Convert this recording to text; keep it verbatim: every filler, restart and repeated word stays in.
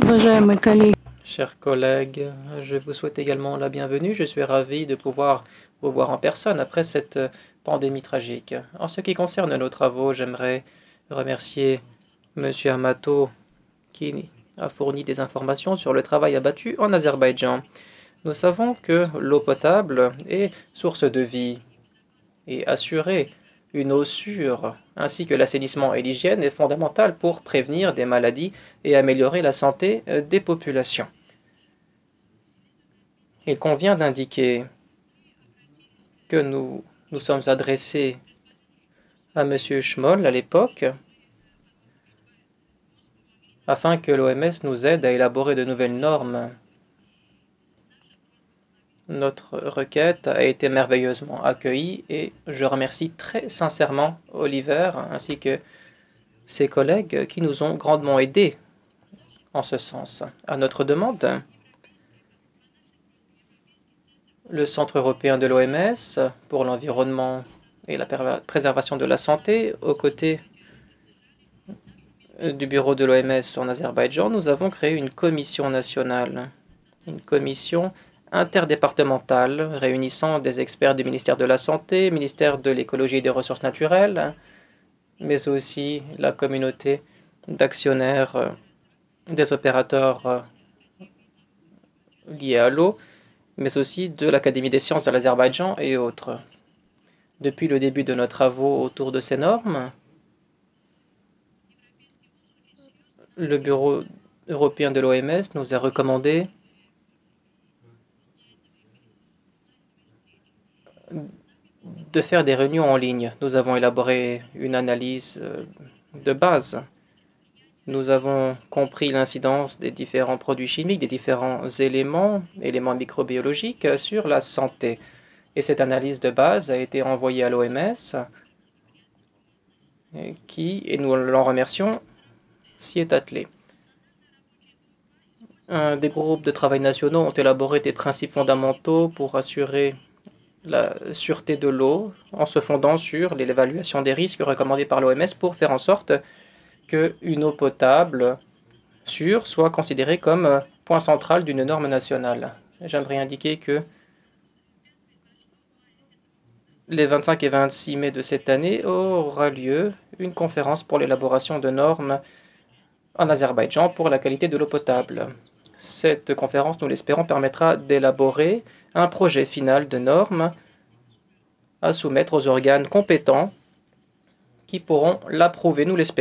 Уважаемые коллеги, Chers collègues, je vous souhaite également la bienvenue. Je suis ravi de pouvoir vous voir en personne après cette pandémie tragique. En ce qui concerne nos travaux, j'aimerais remercier Monsieur Amato qui a fourni des informations sur le travail abattu en Azerbaïdjan. Nous savons que l'eau potable est source de vie et assurer une eau sûre ainsi que l'assainissement et l'hygiène est fondamental pour prévenir des maladies et améliorer la santé des populations. Il convient d'indiquer que nous nous sommes adressés à Monsieur Schmoll à l'époque afin que l'O M S nous aide à élaborer de nouvelles normes. Notre requête a été merveilleusement accueillie et je remercie très sincèrement Oliver ainsi que ses collègues qui nous ont grandement aidés en ce sens. À notre demande, le Centre européen de l'O M S pour l'environnement et la préservation de la santé, aux côtés du bureau de l'O M S en Azerbaïdjan, nous avons créé une commission nationale, une commission interdépartementale réunissant des experts du ministère de la Santé, ministère de l'Écologie et des Ressources naturelles, mais aussi la communauté d'actionnaires des opérateurs liés à l'eau, mais aussi de l'Académie des sciences de l'Azerbaïdjan et autres. Depuis le début de nos travaux autour de ces normes, le bureau européen de l'O M S nous a recommandé de faire des réunions en ligne. Nous avons élaboré une analyse de base. Nous avons compris l'incidence des différents produits chimiques, des différents éléments, éléments microbiologiques sur la santé. Et cette analyse de base a été envoyée à l'O M S qui, et nous l'en remercions, s'y est attelé. Des groupes de travail nationaux ont élaboré des principes fondamentaux pour assurer la sûreté de l'eau en se fondant sur l'évaluation des risques recommandés par l'O M S pour faire en sorte qu'une eau potable sûre soit considérée comme point central d'une norme nationale. J'aimerais indiquer que les vingt-cinq et vingt-six mai de cette année aura lieu une conférence pour l'élaboration de normes en Azerbaïdjan pour la qualité de l'eau potable. Cette conférence, nous l'espérons, permettra d'élaborer un projet final de normes à soumettre aux organes compétents qui pourront l'approuver, nous l'espérons.